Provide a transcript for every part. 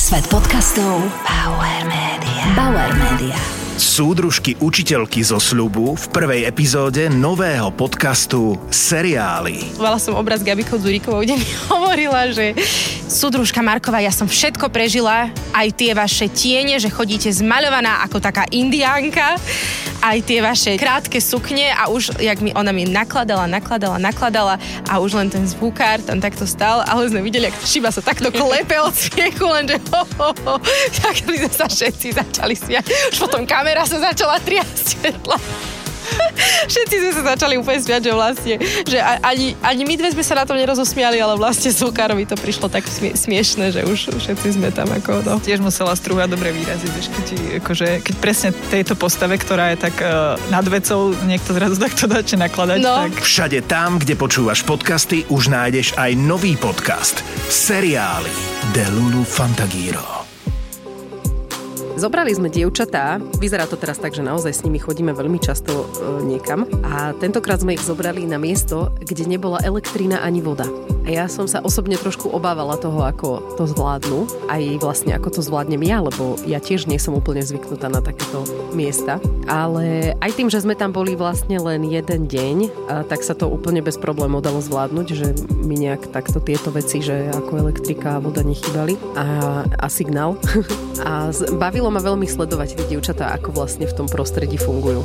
Svet podcastov Bauer Media. Bauer Media. Súdružky učiteľky zo sľubu v prvej epizóde nového podcastu Seriály. Mala som obraz Gabikou Dzurikovou, kde mi hovorila, že súdružka Marková, ja som všetko prežila, aj tie vaše tiene, že chodíte zmaľovaná ako taká indiánka, aj tie vaše krátke sukne a už, jak ona mi nakladala a už len ten zvukár tam takto stál, ale sme videli, jak šiba sa takto klepe od smiechu, lenže tak sme sa všetci začali smiať. Už potom kamera sa začala triasť svetla. Všetci sme sa začali úplne smiať, že vlastne, že ani my dve sme sa na tom nerozosmiali, ale vlastne zvukárovi to prišlo tak smiešné, že už všetci sme tam ako no. Tiež musela strúhať dobre výrazy, vieš, keď presne tejto postave, ktorá je tak nad vecou, niekto zrazu takto začne nakladať. No. Tak. Všade tam, kde počúvaš podcasty, už nájdeš aj nový podcast Seriály de Lulu Fantagiro. Zobrali sme dievčatá, vyzerá to teraz tak, že naozaj s nimi chodíme veľmi často niekam a tentokrát sme ich zobrali na miesto, kde nebola elektrina ani voda. A ja som sa osobne trošku obávala toho, ako to zvládnu, aj vlastne ako to zvládnem ja, lebo ja tiež nie som úplne zvyknutá na takéto miesta. Ale aj tým, že sme tam boli vlastne len jeden deň, tak sa to úplne bez problémov dalo zvládnuť, že mi nejak takto tieto veci, že ako elektrika a voda nechýbali a signál. A bavilo ma veľmi sledovať tie dievčatá, ako vlastne v tom prostredí fungujú.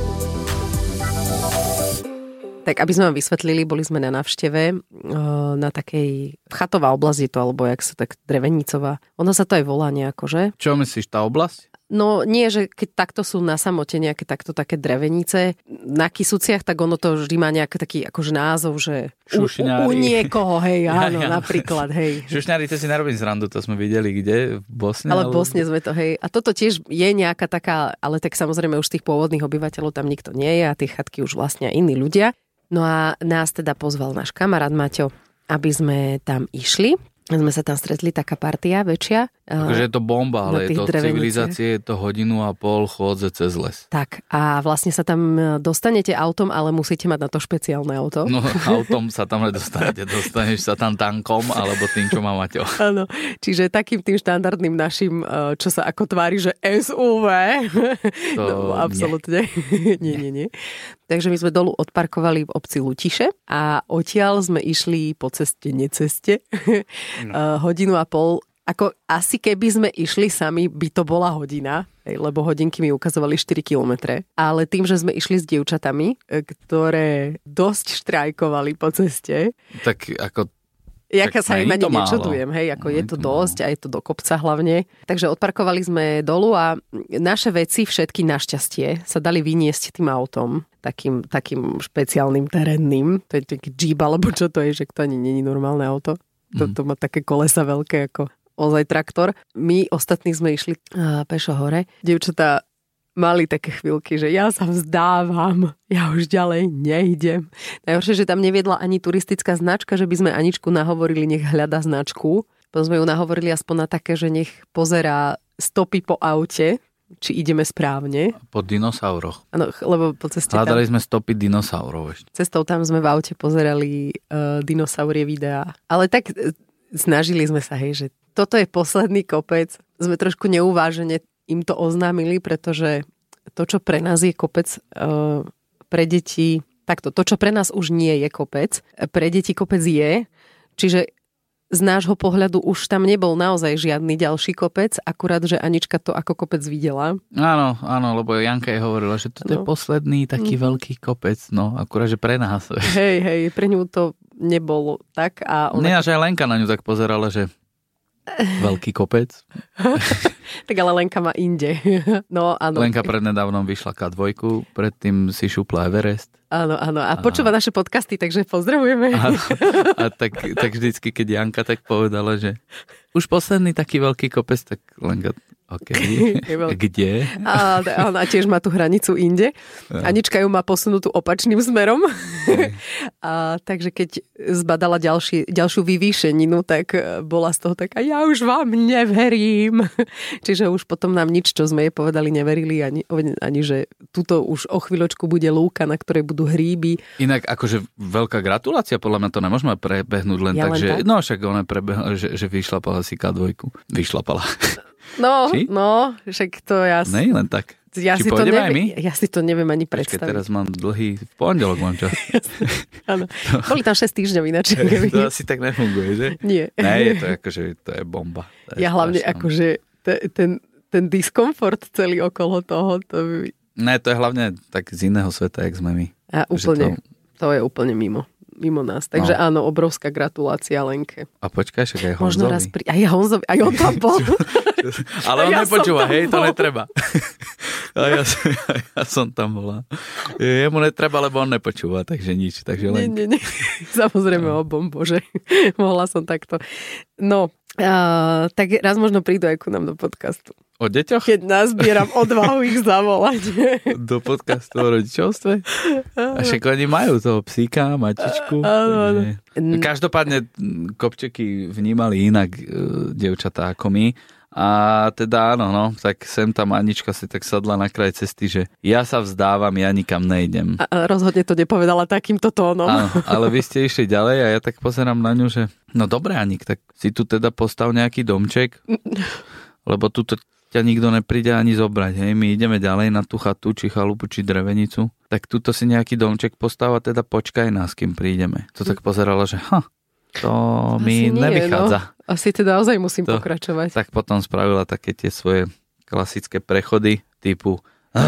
Tak aby sme vám vysvetlili, boli sme na návšteve na takej chatová oblasť je to, alebo jak sa tak drevenicová. Ono sa to aj volá nejako, že? Čo myslíš, tá oblasť? No nie, že keď takto sú na samote nejaké takto také drevenice na Kysuciach, tak ono to vždy má nejaký taký akože názov, že u niekoho, hej, áno, napríklad, hej. Šušňári, to si nerobím zrandu, to sme videli kde? V Bosne? Ale v Bosne sme to, hej. A toto tiež je nejaká taká, ale tak samozrejme už tých pôvodných obyvateľov tam nikto nie je a tie chatky už vlastne iní ľudia. No a nás teda pozval náš kamarát Maťo, aby sme tam išli. Sme sa tam stretli, taká partia väčšia. Takže je to bomba, ale je to civilizácie, je to 1,5 hodiny chôdze cez les. Tak a vlastne sa tam dostanete autom, ale musíte mať na to špeciálne auto. No autom sa tam nedostanete, dostaneš sa tam tankom alebo tým, čo má Maťo. Áno, čiže takým tým štandardným našim, čo sa ako tvári, že SUV. No absolútne. Nie. Takže my sme dolu odparkovali v obci Lutiše a odtiaľ sme išli po ceste, neceste. 1,5 hodinu. Ako asi keby sme išli sami, by to bola hodina, lebo hodinky mi ukazovali 4 kilometre. Ale tým, že sme išli s dievčatami, ktoré dosť štrajkovali po ceste. Tak ako... Jaká sa im ani nečudujem, hej, ako je to dosť a je to do kopca hlavne. Takže odparkovali sme dolu a naše veci všetky našťastie sa dali vyniesť tým autom. Takým špeciálnym terénnym. To je taký Jeep, alebo čo to je, že to ani nie je normálne auto. To má také kolesa veľké ako ozaj traktor. My ostatní sme išli pešo hore. Dievčatá mali také chvíľky, že ja sa vzdávam, ja už ďalej nejdem. Najhoršie, že tam neviedla ani turistická značka, že by sme Aničku nahovorili, nech hľada značku. Potom sme ju nahovorili aspoň na také, že nech pozerá stopy po aute, či ideme správne. Po dinosauroch. Áno, lebo po ceste hľadali sme stopy dinosaurov ešte. Cestou tam sme v aute pozerali dinosaurie videá. Ale tak snažili sme sa, hej, že toto je posledný kopec. Sme trošku neuvážene im to oznámili, pretože to, čo pre nás je kopec, pre deti, takto, to, čo pre nás už nie je kopec, pre deti kopec je, čiže z nášho pohľadu už tam nebol naozaj žiadny ďalší kopec, akurát, že Anička to ako kopec videla. Áno, lebo Janka jej hovorila, že toto je posledný taký veľký kopec, no akurát, že pre nás. Hej, pre ňu to nebolo tak. A ona... Nie, že aj Lenka na ňu tak pozerala, že veľký kopec. Tak ale Lenka má inde. No, áno. Lenka prednedávnom vyšla K2, predtým si šupla Everest. Áno. A počúva naše podcasty, takže pozdravujeme. A tak vždycky, keď Janka tak povedala, že už posledný taký veľký kopec, tak Lenka Okay. Kde? A tiež má tú hranicu inde. Anička ju má posunutú opačným smerom. Takže keď zbadala ďalšiu vyvýšeninu, tak bola z toho taká, ja už vám neverím. Čiže už potom nám nič, čo sme jej povedali, neverili ani že tuto už o chvíľočku bude lúka, na ktorej budú hríby. Inak akože veľká gratulácia, podľa mňa to nemôžeme prebehnúť len tak, že no však ona prebehla, že vyšlapala si K2. Vyšlapala. No, však to ja... Nej, len tak. Ja si to neviem ani predstaviť. Počkej, teraz mám dlhý, v pondelok mám čas. Áno. Boli tam 6 týždňov ináč. To asi tak nefunguje, že? Nie. Ne, je to akože, to je bomba. To je hlavne akože ten diskomfort celý okolo toho, to... Ne, to je hlavne tak z iného sveta, jak sme my. A úplne, to je úplne mimo nás. Takže áno, obrovská gratulácia Lenke. A počkaj, však aj Honzovi. Možno raz aj Honzovi, aj on tam bol. Ale on nepočúva, hej, to netreba. A ja som tam bola. Jemu netreba, lebo on nepočúva, takže nič. Takže len... Nie. Samozrejme obom, bože. Mohla som takto. No, tak raz možno prídu aj ku nám do podcastu. O deťoch? Keď nazbieram odvahu ich zavolať. Do podcastu o rodičovstve? A však oni majú toho psíka, mačičku. Áno. Každopádne kopčeky vnímali inak dievčatá ako my. A teda áno, tak sem tam Anička si tak sadla na kraj cesty, že ja sa vzdávam, ja nikam nejdem. A rozhodne to nepovedala takýmto tónom. Áno, ale vy ste išli ďalej a ja tak pozerám na ňu, že no dobré Anik, tak si tu teda postav nejaký domček, lebo tu ťa nikto nepríde ani zobrať, hej, my ideme ďalej na tú chatu, či chalupu, či drevenicu, tak tuto si nejaký domček postav a teda počkaj nás, kým prídeme. To tak pozerala, že to mi nevychádza. No. Asi teda ozaj musím pokračovať. Tak potom spravila také tie svoje klasické prechody typu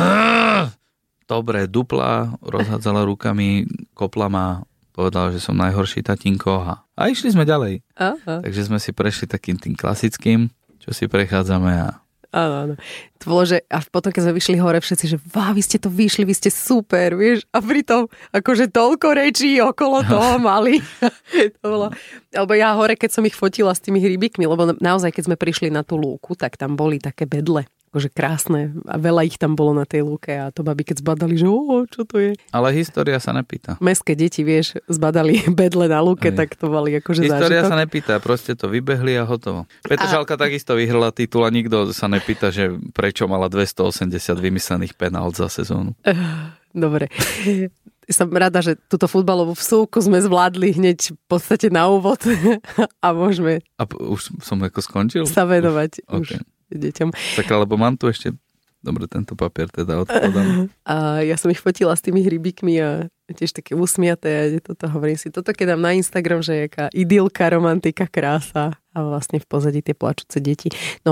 dobre, dupla, rozhádzala rukami, kopla ma, povedala, že som najhorší tatínko a išli sme ďalej. Aha. Takže sme si prešli takým tým klasickým, čo si prechádzame a áno. To bolo, že a potom, keď sme vyšli hore všetci, že vy ste to vyšli, vy ste super, vieš, a pritom akože toľko rečí okolo toho mali. To bolo, alebo ja hore, keď som ich fotila s tými hríbikmi, lebo naozaj, keď sme prišli na tú lúku, tak tam boli také bedle. Akože krásne a veľa ich tam bolo na tej lúke a to babi keď zbadali, že čo to je. Ale história sa nepýta. Mestské deti, vieš, zbadali bedle na lúke, tak to mali akože história zážitok. Sa nepýta, proste to vybehli a hotovo. Petržalka takisto vyhrala titul a nikto sa nepýta, že prečo mala 280 vymyslených penalt za sezónu. Dobre. Som rada, že túto futbalovú vsúku sme zvládli hneď v podstate na úvod a môžeme už som ako skončil? Sa venovať už deťom. Tak, lebo mám tu ešte dobre, tento papier teda odkladám. A ja som ich fotila s tými hríbikmi a tiež také usmiaté a toto hovorím si. Toto keď dám na Instagram, že je jaká idylka, romantika, krása a vlastne v pozadí tie plačúce deti. No,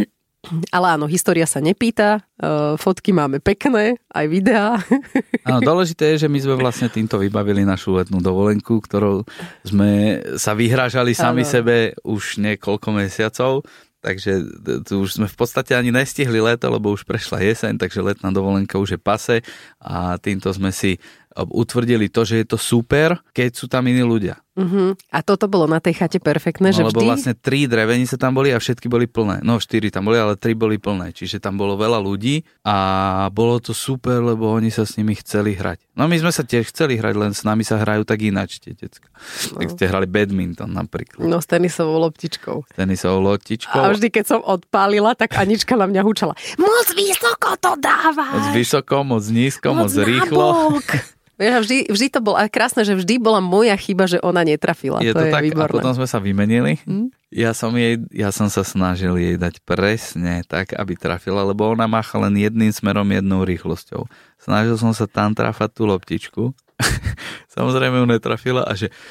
ale áno, história sa nepýta, fotky máme pekné, aj videá. Áno, dôležité je, že my sme vlastne týmto vybavili našu letnú dovolenku, ktorou sme sa vyhrážali sami sebe už niekoľko mesiacov. Takže tu už sme v podstate ani nestihli leto, lebo už prešla jeseň, takže letná dovolenka už je pase a týmto sme si utvrdili to, že je to super, keď sú tam iní ľudia. Uh-huh. A toto bolo na tej chate perfektné, že lebo vždy... vlastne 3 drevenice tam boli a všetky boli plné. No 4 tam boli, ale 3 boli plné. Čiže tam bolo veľa ľudí a bolo to super, lebo oni sa s nimi chceli hrať. No my sme sa tiež chceli hrať, len s nami sa hrajú tak ináč, tie decka. Tak ste hrali badminton napríklad. No s tenisovou loptičkou. A vždy, keď som odpálila, tak Anička na mňa húčala. Moc vysoko to dávaj! Moc vysoko, moc nízko, moc rýchlo. Vždy to bolo krásne, že vždy bola moja chyba, že ona netrafila. Je to tak, výborné. A potom sme sa vymenili. Ja som sa snažil jej dať presne tak, aby trafila, lebo ona mácha len jedným smerom, jednou rýchlosťou. Snažil som sa tam trafať tú loptičku. Samozrejme ju netrafila a že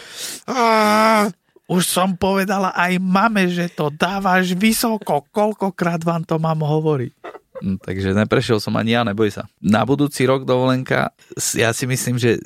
už som povedala aj mame, že to dávaš vysoko. Koľkokrát vám to mám hovoriť? Takže neprešiel som ani ja, neboj sa. Na budúci rok dovolenka, ja si myslím, že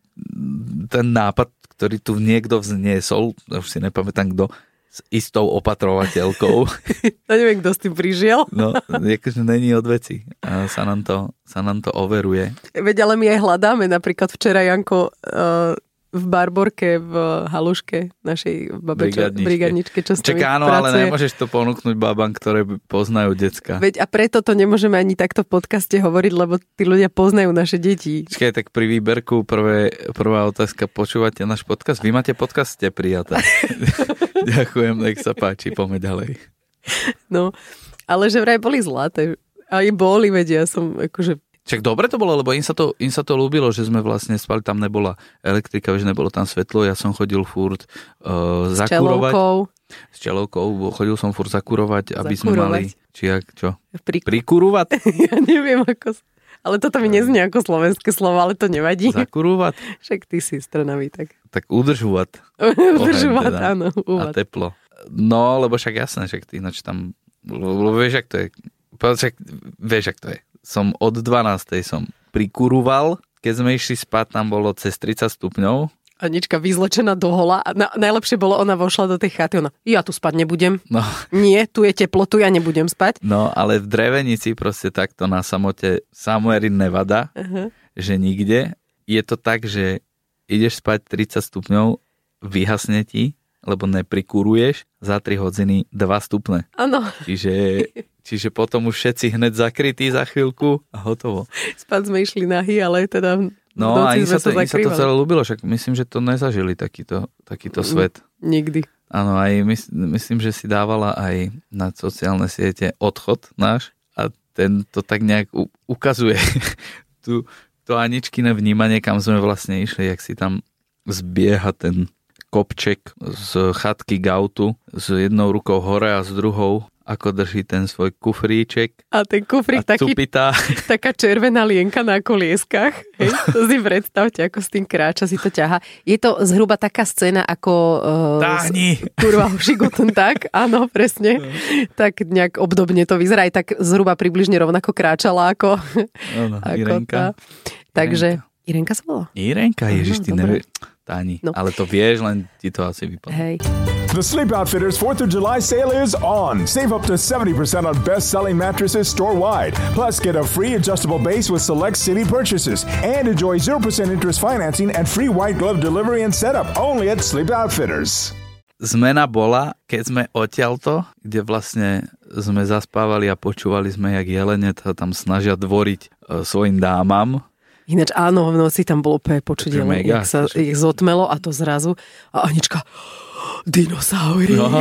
ten nápad, ktorý tu niekto vzniesol, už si nepamätám kto, s istou opatrovateľkou. To neviem, kto s tým prišiel. No, akože není od veci. A sa nám to overuje. Veď ale my aj hľadáme. Napríklad včera Janko v Barborke, v Haluške, našej brigadničke, čo s nami áno, pracuje. Ale nemôžeš to ponúknuť babám, ktoré poznajú decka. Veď a preto to nemôžeme ani takto v podcaste hovoriť, lebo tí ľudia poznajú naše deti. Počkaj, tak pri výberku prvá otázka. Počúvate náš podcast? Vy máte podcast? Ste prijatá. Ďakujem, nech sa páči, poďme ďalej. No, ale že vraj boli zlaté. Aj boli, vedia, som akože... Čak dobre to bolo, lebo im sa to ľúbilo, že sme vlastne spali, tam nebola elektrika, že nebolo tam svetlo, ja som chodil furt zakurovať. S čelovkou. Chodil som furt zakurovať, aby sme mali... Čo? Prikurovať? Ja neviem, ako... Ale toto mi neznie ako slovenské slovo, ale to nevadí. Zakurovať? Však ty si stranavý, tak. Tak udržovať. Udržovať, áno. A teplo. No, lebo však jasné, však ty ináč tam... Lebo vieš, ak to je... Vieš, ak to je. Som od 12. som prikuroval, keď sme išli spať, tam bolo cez 30 stupňov. Anička vyzlečená do hola. Najlepšie bolo, ona vošla do tej chaty, ona, ja tu spať nebudem. No. Nie, tu je teplo, tu ja nebudem spať. No, ale v Drevenici proste takto na samote, somewhere in Nevada, že nikde. Je to tak, že ideš spať 30 stupňov, vyhasne ti, lebo neprikuruješ, za 3 hodiny 2 stupne. Áno. Čiže potom už všetci hneď zakrytí za chvíľku a hotovo. Spať sme išli nahý, ale teda no a im sa to celé ľúbilo, však myslím, že to nezažili takýto svet. Nikdy. Áno, aj myslím, že si dávala aj na sociálne siete odchod náš a ten to tak nejak ukazuje to Aničkine vnímanie, kam sme vlastne išli, jak si tam zbieha ten kopček z chatky k autu s jednou rukou hore a s druhou ako drží ten svoj kufríček. A ten kufrík taká červená lienka na kolieskach. Hej? To si predstavte, ako s tým kráča, si to ťaha. Je to zhruba taká scéna ako... Táhni! Kurva Hušiguten, tak? Áno, presne. Tak nejak obdobne to vyzerá. Aj tak zhruba približne rovnako kráčala ako... Irenka. Takže... Irenka sa volá? Irenka, ježiš, ty nevieš. Táni, no. Ale to vieš, len ti to asi vypadá. Hej. The Sleep Outfitters 4th of July sale is on. Save up to 70% on best-selling mattresses store-wide. Plus, get a free adjustable base with select City purchases. And enjoy 0% interest financing and free white glove delivery and setup only at Sleep Outfitters. Zmena bola, keď sme odtiaľto, kde vlastne sme zaspávali a počúvali sme, jak jelene sa tam snažia dvoriť svojim dámam. Ináč áno, v noci tam bolo počuť, jak sa ich zotmelo a to zrazu. A Anička, dinosaury. No,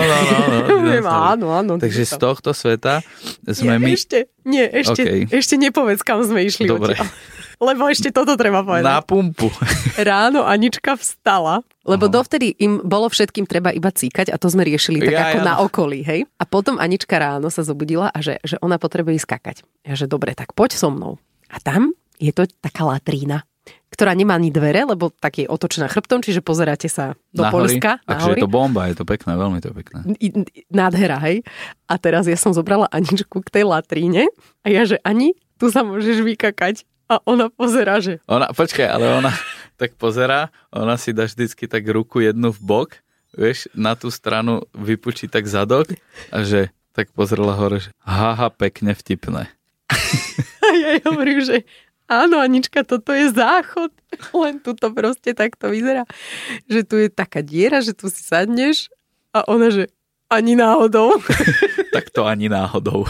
áno. Takže z tohto sveta sme my... Ešte nepovedz, kam sme išli. Dobre. Lebo ešte toto treba povedať. Na pumpu. Ráno Anička vstala, lebo dovtedy im bolo všetkým treba iba cíkať a to sme riešili tak ako na okolí, hej. A potom Anička ráno sa zobudila a že ona potrebuje ísť skakať. Ja že dobre, tak poď so mnou. A tam je to taká latrína, ktorá nemá ani dvere, lebo tak je otočená chrbtom, čiže pozeráte sa do Poľska. Takže je to bomba, je to pekné, veľmi to pekné. Nádhera, hej. A teraz ja som zobrala Aničku k tej latríne a ja, že Ani, tu sa môžeš vykakať. A ona pozerá, že... Počkaj, ale ona tak pozerá, ona si dá vždycky tak ruku jednu v bok, vieš, na tú stranu vypučí tak zadok a že tak pozrela hore, že haha, pekne vtipné. A ja hovorím, že áno, Anička, toto je záchod. Len tu to proste takto vyzerá. Že tu je taká diera, že tu si sadneš a ona, že ani náhodou. Tak to ani náhodou.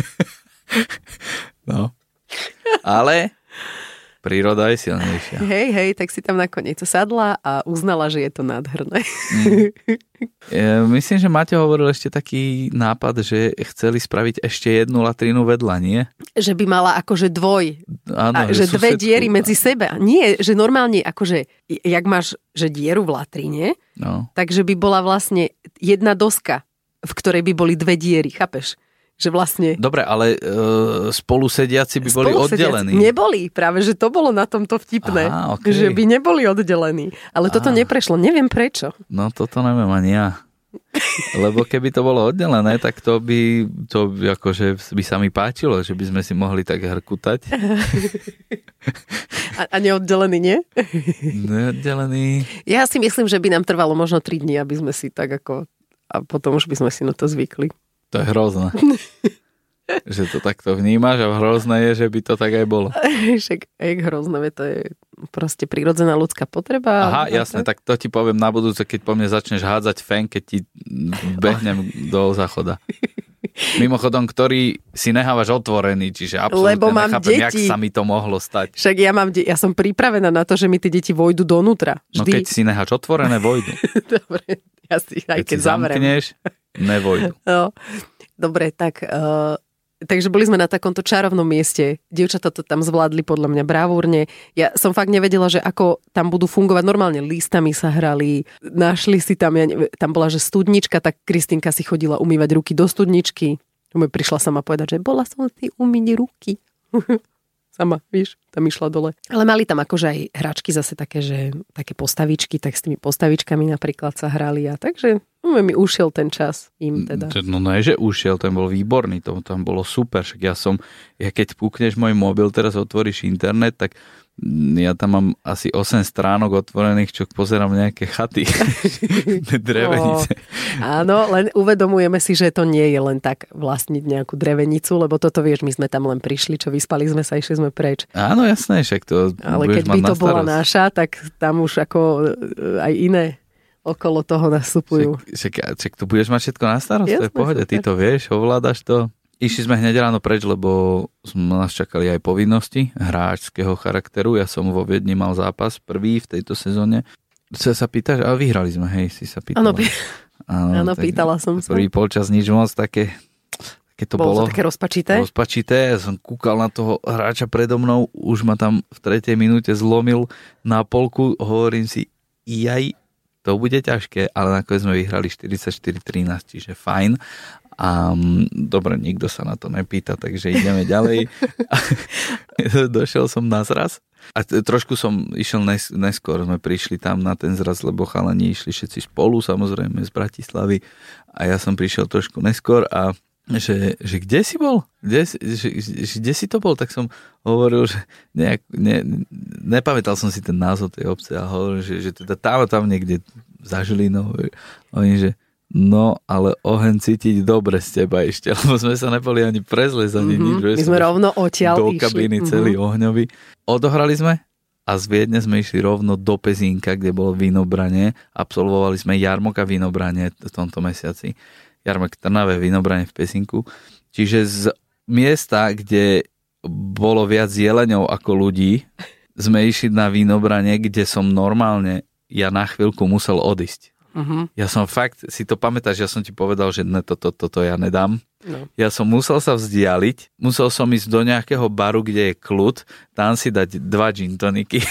No. Ale príroda je silnejšia. Hej, tak si tam nakoniec sadla a uznala, že je to nádherné. Myslím, že Maťo hovoril ešte taký nápad, že chceli spraviť ešte jednu latrínu vedľa, nie? Že by mala akože Áno, že dve diery medzi sebe. Nie, že normálne akože, jak máš že dieru v latríne, takže by bola vlastne jedna doska, v ktorej by boli dve diery, chápeš? Že vlastne... Dobre, ale spolusediaci by boli oddelení. Neboli, práve, že to bolo na tomto vtipné. Okay. Že by neboli oddelení. Ale toto neprešlo, neviem prečo. No toto neviem ani ja. Lebo keby to bolo oddelené, tak to by akože by sa mi páčilo, že by sme si mohli tak hrkutať. A neoddelený, nie? Neoddelený. Ja si myslím, že by nám trvalo možno 3 dní, aby sme si tak ako... A potom už by sme si na to zvykli. To je hrozné. Že to takto vnímaš a hrozné je, že by to tak aj bolo. Však hrozné, to je proste prirodzená ľudská potreba. Aha, jasné, tak to ti poviem na budúce, keď po mne začneš hádzať fén, keď ti behnem do záchoda. Mimochodom, ktorý si nechávaš otvorený, čiže absolútne nechápem, jak sa mi to mohlo stať. Však ja som pripravená na to, že mi tie deti vojdu donútra. Vždy. No keď si necháš otvorené, vojdu. Dobre, ja si aj keď zavrem. Zamkneš, nevojdu. No, dobre, tak... Takže boli sme na takomto čarovnom mieste. Dievčatá to tam zvládli podľa mňa bravúrne. Ja som fakt nevedela, že ako tam budú fungovať. Normálne listami sa hrali, našli si tam, tam bola, že studnička, tak Kristinka si chodila umývať ruky do studničky. Prišla sama povedať, že bola som si umyť ruky. Sama, víš, tam išla dole. Ale mali tam akože aj hračky zase také, že také postavičky, tak s tými postavičkami napríklad sa hrali a takže mi ušiel ten čas im teda. No ne, že ušiel, ten bol výborný, to tam bolo super, však ja keď púkneš môj mobil, teraz otvoríš internet, tak ja tam mám asi 8 stránok otvorených, čo pozerám nejaké chaty, drevenice. Áno, len uvedomujeme si, že to nie je len tak vlastniť nejakú drevenicu, lebo toto vieš, my sme tam len prišli, čo vyspali sme sa, išli sme preč. Áno, jasné, však to ale keď by to bola naša, tak tam už ako aj iné okolo toho nastupujú. Však tu budeš mať všetko na starost, to je v pohode, ty to vieš, ovládaš to. Išli sme hneď ráno preč, lebo nás čakali aj povinnosti hráčského charakteru. Ja som vo Viedni mal zápas prvý v tejto sezóne. Čo sa pýtaš? A vyhrali sme, hej, si sa pýtala. Áno, pýtala som sa. Prvý polčas nič moc, také to bolo. Také rozpačité? Rozpačité. Ja som kúkal na toho hráča predo mnou, už ma tam v 3. minúte zlomil na polku. Hovorím si, to bude ťažké, ale nakoniec sme vyhrali 44-13, čiže fajn. A dobre, nikto sa na to nepýta, takže ideme ďalej. Došiel som na zraz a trošku som išiel neskôr, sme prišli tam na ten zraz, lebo chalani išli všetci spolu, samozrejme z Bratislavy a ja som prišiel trošku neskôr a že kde si bol? Kde si to bol? Tak som hovoril, že nepamätal som si ten názov tej obce a hovoril, že teda tam niekde za Žilinou. Oni, že no, ale oheň cítiť dobre z teba ešte, lebo sme sa neboli ani prezliecť, ani nič. My sme rovno odtiaľ do kabíny celý ohňový. Odohrali sme a z Viedne sme išli rovno do Pezínka, kde bolo vínobranie. Absolvovali sme jarmok a vínobranie v tomto mesiaci. Jarmok v Trnave, vínobranie v Pezínku. Čiže z miesta, kde bolo viac jeleňov ako ľudí, sme išli na vínobranie, kde som normálne ja na chvíľku musel odísť. Ja som fakt, si to pamätáš, ja som ti povedal, že ne, toto ja nedám. No. Ja som musel sa vzdialiť, musel som ísť do nejakého baru, kde je kľud, tam si dať 2 gin toniky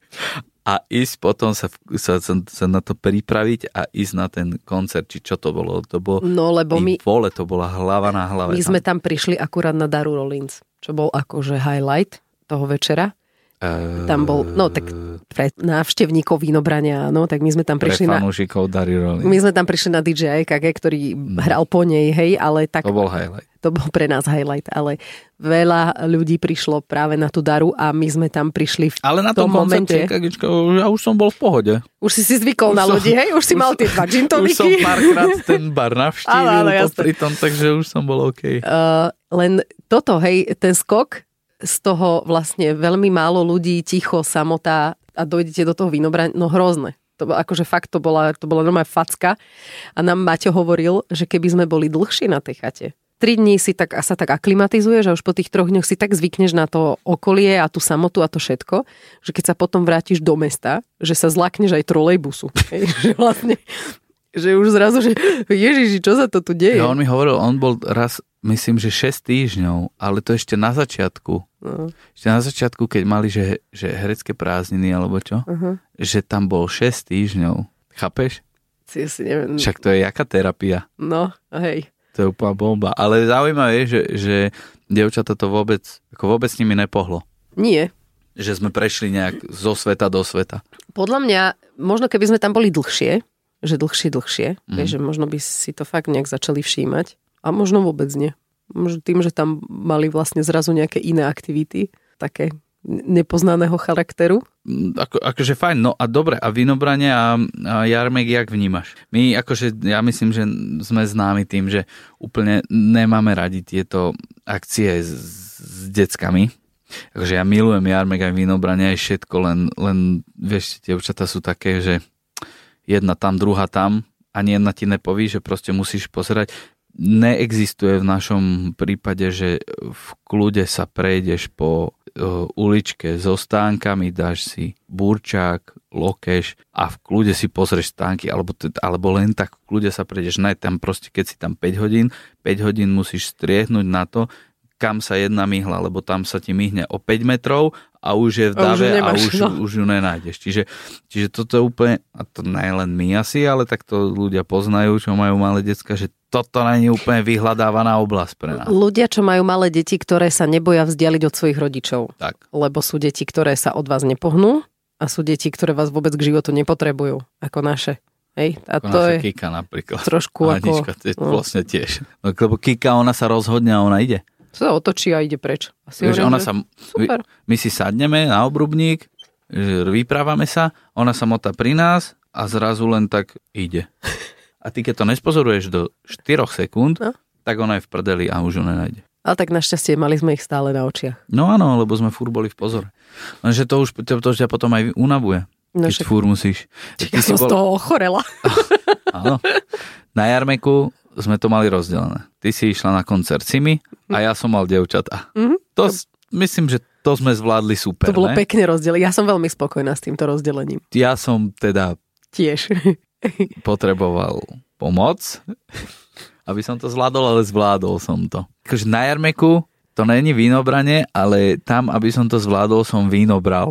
a ísť potom sa na to pripraviť a ísť na ten koncert, či čo to bolo. To bolo lebo to bola hlava na hlave. My sme tam prišli akurát na Daru Rollins, čo bol akože highlight toho večera. Tam bol, tak pre návštevníkov vínobrania, tak my sme tam prišli pre fanúšikov Dary Rollins. My sme tam prišli na DJ EKG, ktorý hral po nej, hej, ale tak... To bol highlight. To bol pre nás highlight, ale veľa ľudí prišlo práve na tú Daru a my sme tam prišli v ale na tom momente... ja už som bol v pohode. Už si zvykol na ľudí, hej? Už si mal tie 2 gin toniky. Už som párkrát ten bar navštívil popri tom, takže už som bol OK. Len toto, hej, ten skok z toho vlastne veľmi málo ľudí, ticho, samota a dojdete do toho vínobrania, no hrozné. To akože fakt to bola normálna facka a nám Maťo hovoril, že keby sme boli dlhšie na tej chate, 3 dní sa tak aklimatizuješ a už po tých 3 dňoch si tak zvykneš na to okolie a tú samotu a to všetko, že keď sa potom vrátiš do mesta, že sa zlakneš aj trolejbusu. Že vlastne, že už zrazu, že Ježiši, čo sa to tu deje? Ja, on mi hovoril, on bol raz, myslím, že 6 týždňov, ale to ešte na začiatku. No. Ešte na začiatku, keď mali, že herecké prázdniny, alebo čo? Že tam bol 6 týždňov. Chápeš? Si neviem. Však to je jaká terapia. No, hej. To je úplná bomba. Ale zaujímavé je, že dievčatá to vôbec s nimi nepohlo. Nie. Že sme prešli nejak zo sveta do sveta. Podľa mňa, možno keby sme tam boli dlhšie, vieš, že možno by si to fakt nejak začali všímať. A možno vôbec nie. Možno tým, že tam mali vlastne zrazu nejaké iné aktivity, také nepoznaného charakteru. Akože fajn, no a dobre, a vínobranie a jarmek, jak vnímaš? My akože, ja myslím, že sme známi tým, že úplne nemáme radi tieto akcie s deckami. Takže ja milujem jarmek aj Vinobranie, aj všetko, len vieš, dievčatá sú také, že jedna tam, druhá tam, ani jedna ti nepoví, že proste musíš pozerať. Neexistuje v našom prípade, že v kľude sa prejdeš po uličke so stánkami, dáš si burčák, lokeš a v kľude si pozrieš stánky, alebo len tak v kľude sa prejdeš. Ne, tam proste, keď si tam 5 hodín musíš striehnúť na to, kam sa jedna myhla, lebo tam sa ti myhne o 5 metrov a už je v dave a už ju nenájdeš. Čiže toto je úplne, a to nie len my asi, ale tak to ľudia poznajú, čo majú malé decka, že toto nie je úplne vyhľadávaná oblasť pre nás. Ľudia, čo majú malé deti, ktoré sa neboja vzdialiť od svojich rodičov. Tak. Lebo sú deti, ktoré sa od vás nepohnú a sú deti, ktoré vás vôbec k životu nepotrebujú, ako naše. Hej, a ako to naša je Kika napríklad. Trošku Anička, vlastne tiež. Lebo Kika, ona sa rozhodne a ona ide. Sa otočí a ide preč. My si sadneme na obrubník, vyprávame sa, ona sa motá pri nás a zrazu len tak ide. A ty, keď to nespozoruješ do 4 sekúnd, tak ona je v prdeli a už ju nenájde. Ale tak našťastie mali sme ich stále na očiach. No áno, lebo sme furt boli v pozore. Lenže to už ťa potom aj unavuje. No keď furt musíš. Ja som z toho ochorela. Áno. Na jarmeku sme to mali rozdelené. Ty si išla na koncert Simi a ja som mal dievčatá. Myslím, že to sme zvládli super. To bolo pekne rozdelené. Ja som veľmi spokojná s týmto rozdelením. Ja som teda tiež potreboval pomoc, aby som to zvládol, ale zvládol som to. Takže na jarmeku to není vínobranie, ale tam, aby som to zvládol, som víno bral.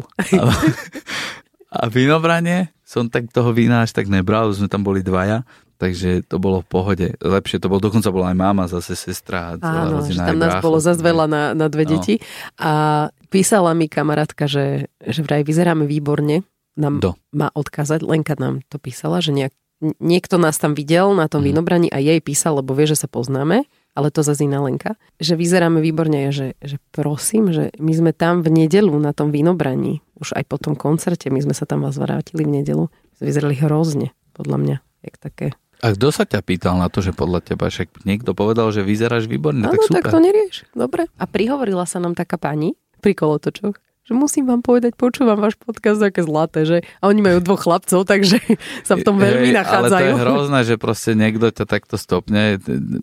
A vínobranie som tak toho vína až tak nebral, sme tam boli dvaja. Takže to bolo v pohode. Lepšie to bolo, dokonca bola aj máma, zase sestra. Áno, že tam nás bolo zase veľa na dve deti. A písala mi kamarátka, že vraj vyzeráme výborne. Nám má odkázať, Lenka nám to písala, že niekto nás tam videl na tom vínobraní a jej písal, lebo vie, že sa poznáme, ale to zase iná Lenka, že vyzeráme výborne, že prosím, že my sme tam v nedeľu na tom vínobraní, už aj po tom koncerte, my sme sa tam vás vrátili v nedeľu, vyzerali hrozne, podľa mňa, jak také. A kto sa ťa pýtal na to, že podľa teba, však niekto povedal, že vyzeráš výborne, tak super. Tak to nerieš, dobre. A prihovorila sa nám taká pani pri kolotočoch, že musím vám povedať, počúvam váš podcast, aké zlaté, že? A oni majú 2 chlapcov, takže sa v tom veľmi nachádzajú. Ale to je hrozné, že proste niekto ťa takto stopne.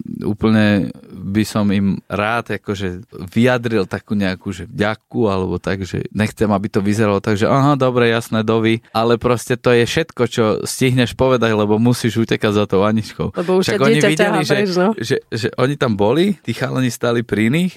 Úplne by som im rád akože vyjadril takú nejakú, že vďaku, alebo tak, že nechcem, aby to vyzeralo tak, že aha, dobre, jasné, dovi, ale proste to je všetko, čo stihneš povedať, lebo musíš utekať za tou Aničkou. Lebo už však oni videli, že oni tam boli, tí chalani stáli pri nich,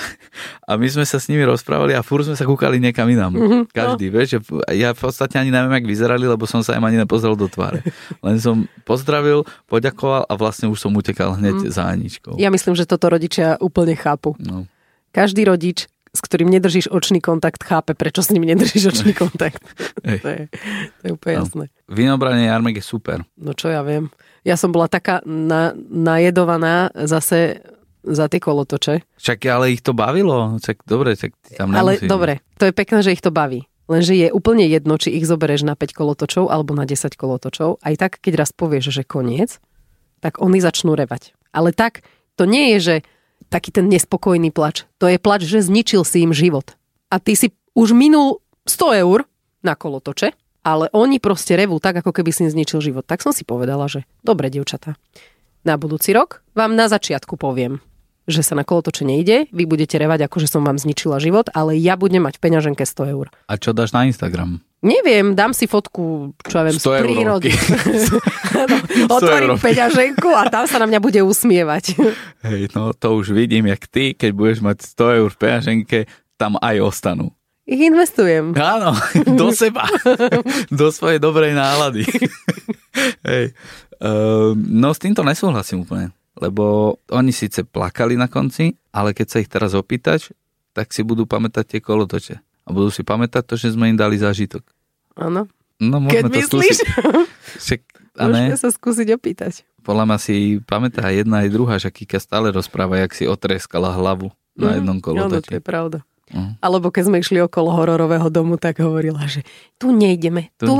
a my sme sa s nimi rozprávali a furt sme sa kúkali niekam inám. Každý, vieš, že ja v podstate ani neviem, jak vyzerali, lebo som sa im ani nepozrel do tváre. Len som pozdravil, poďakoval a vlastne už som utekal hneď za Aničkou. Ja myslím, že toto rodičia úplne chápu. No. Každý rodič, s ktorým nedržíš očný kontakt, chápe, prečo s ním nedržíš očný kontakt. To je úplne jasné. Vínobranie jarmek je super. No čo ja viem. Ja som bola taká najedovaná zase za tie kolotoče. Však ale ich to bavilo. Však dobre, však ty tam nemusíš. Ale dobre, to je pekné, že ich to baví. Lenže je úplne jedno, či ich zoberieš na 5 kolotočov alebo na 10 kolotočov. Aj tak, keď raz povieš, že koniec, tak oni začnú revať. Ale tak, to nie je, že taký ten nespokojný plač. To je plač, že zničil si im život. A ty si už minul 100 eur na kolotoče, ale oni proste revú tak, ako keby si im zničil život. Tak som si povedala, že dobre, dievčatá, na budúci rok vám na začiatku poviem, že sa na kolotoče nejde, vy budete revať, ako že som vám zničila život, ale ja budem mať v peňaženke 100 eur. A čo dáš na Instagram? Neviem, dám si fotku, čo ja viem, z prírody. Otvorím peňaženku a tam sa na mňa bude usmievať. Hej, no to už vidím, jak ty, keď budeš mať 100 eur v peňaženke, tam aj ostanú. Ich investujem. Áno, do seba. Do svojej dobrej nálady. Hej. No s týmto nesúhlasím úplne. Lebo oni síce plakali na konci, ale keď sa ich teraz opýtaš, tak si budú pamätať tie kolotoče. A budú si pamätať to, že sme im dali zážitok. Áno. No, keď to myslíš? Môžeme sa skúsiť opýtať. Podľa mňa si pamätá jedna aj druhá, že Kika stále rozpráva, jak si otreskala hlavu na jednom kolotoče. Áno, to je pravda. Alebo keď sme išli okolo hororového domu, tak hovorila, že tu nejdeme, tu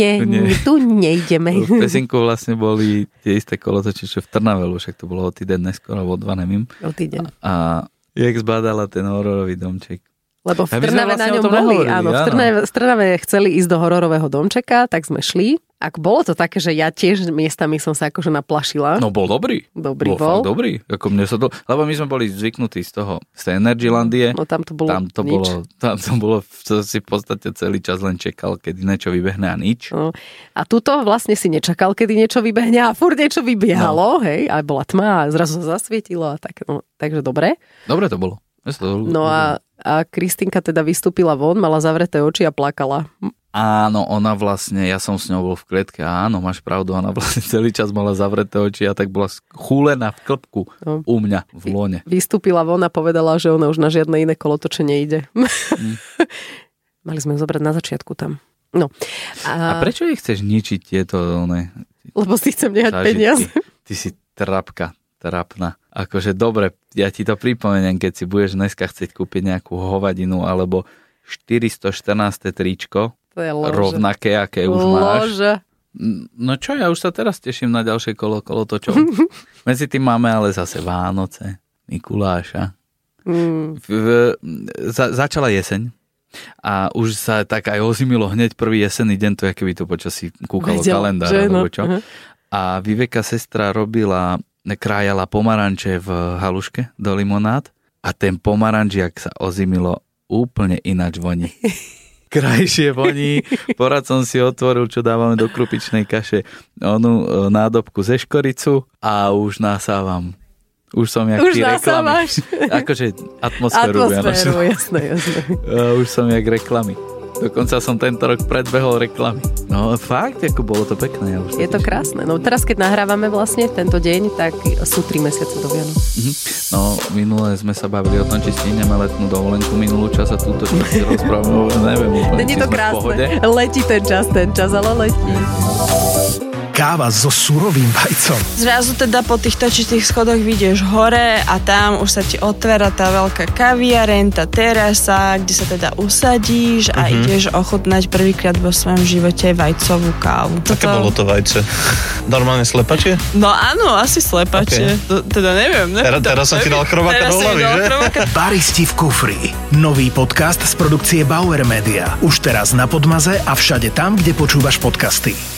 nejdeme. V Pesinku vlastne boli tie isté kolotoče, čo v Trnavelu, však to bolo o týden neskôr, alebo o 2, neviem. O týden. A jak zbadala ten hororový domček. Lebo v Trnave na ňom boli. Áno, v Trnave chceli ísť do hororového domčeka, tak sme šli. Ak bolo to také, že ja tiež miestami som sa akože naplašila. No bol dobrý. Bol fakt dobrý. Ako mne sa lebo my sme boli zvyknutí z tej Energylandie. No tam to bolo si v podstate celý čas len čakal, kedy niečo vybehne a nič. No. A tuto vlastne si nečakal, kedy niečo vybehne a furt niečo vybiehalo, hej, a bola tma a zrazu sa zasvietilo a tak, no, takže dobre. Dobre to bolo. No a Kristinka teda vystúpila von, mala zavreté oči a plakala. Áno, ona vlastne, ja som s ňou bol v klietke, áno, máš pravdu, ona vlastne celý čas mala zavreté oči a tak bola chúlená v klbku u mňa v lone. Vystúpila von a povedala, že ona už na žiadne iné kolotočenie ide. Mali sme ju zobrať na začiatku tam. No. A prečo ich chceš ničiť tieto? Lebo si chcem nehať peniaze. Ty si trapná. Akože dobre, ja ti to pripomeniem, keď si budeš dneska chcieť kúpiť nejakú hovadinu alebo 414. tričko, rovnaké, aké už máš. No čo, ja už sa teraz teším na ďalšie kolotočov. Medzi tým máme ale zase Vánoce, Mikuláša. Začala jeseň a už sa tak aj ozimilo hneď prvý jesenný deň, to je keby to počasí kúkalo kalendár. A Viveka sestra krájala pomaranče v haluške do limonád a ten pomaranč, jak sa ozimilo, úplne ináč voní. Krajšie voní. Porad som si otvoril, čo dávame do krupičnej kaše. Onú nádobku ze škoricu a už nasávam. Už som jak tí reklamy. Akože atmosféru. Jasné. Už som jak reklamy. Dokonca som tento rok predbehol reklamy. No fakt, ako bolo to pekné. Je to krásne. No teraz, keď nahrávame vlastne tento deň, tak sú 3 mesiace do Vianoc. No minule sme sa bavili o tom, či stihneme letnú dovolenku minulú čas a túto si rozprávame, neviem úplne, či sme v pohode. Letí ten čas, ale letí. Káva so surovým vajcom. Zrazu teda po tých točitých schodoch vidieš hore a tam už sa ti otvára tá veľká kaviareň, tá terasa, kde sa teda usadíš a ideš ochutnať prvýkrát vo svojom živote vajcovú kávu. Aké bolo to vajce? Normálne slepačie? No áno, asi slepačie. Okay. Teda neviem. Teraz som ti dal krováka do hlavy, že? Baristi v kufri. Nový podcast z produkcie Bauer Media. Už teraz na Podmaze a všade tam, kde počúvaš podcasty.